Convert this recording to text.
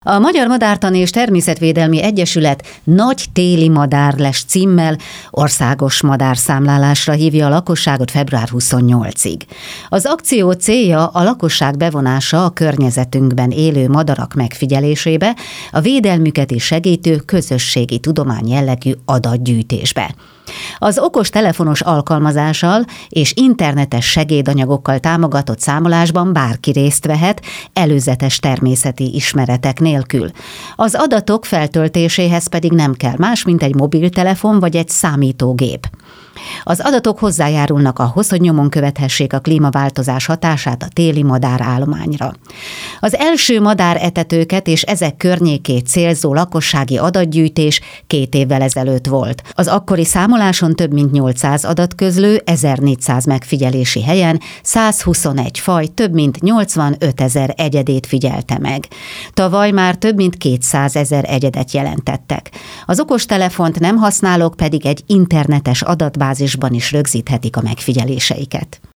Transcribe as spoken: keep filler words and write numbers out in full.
A Magyar Madártani és Természetvédelmi Egyesület Nagy téli madárles címmel országos madárszámlálásra hívja a lakosságot február huszonnyolcadikáig. Az akció célja a lakosság bevonása a környezetünkben élő madarak megfigyelésébe, a védelmüket is segítő közösségi tudomány jellegű adatgyűjtésbe. Az okos telefonos alkalmazással és internetes segédanyagokkal támogatott számolásban bárki részt vehet, előzetes természeti ismeretek nélkül. Az adatok feltöltéséhez pedig nem kell más, mint egy mobiltelefon vagy egy számítógép. Az adatok hozzájárulnak ahhoz, hogy nyomon követhessék a klímaváltozás hatását a téli madárállományra. Az első madáretetőket és ezek környékét célzó lakossági adatgyűjtés két évvel ezelőtt volt. Az akkori számoláson több mint nyolcszáz adatközlő, ezernégyszáz megfigyelési helyen százhuszonegy faj több mint nyolcvanötezer egyedét figyelte meg. Tavaly már több mint kétszázezer egyedet jelentettek. Az okostelefont nem használók pedig egy internetes adatbázisban is rögzíthetik a megfigyeléseiket.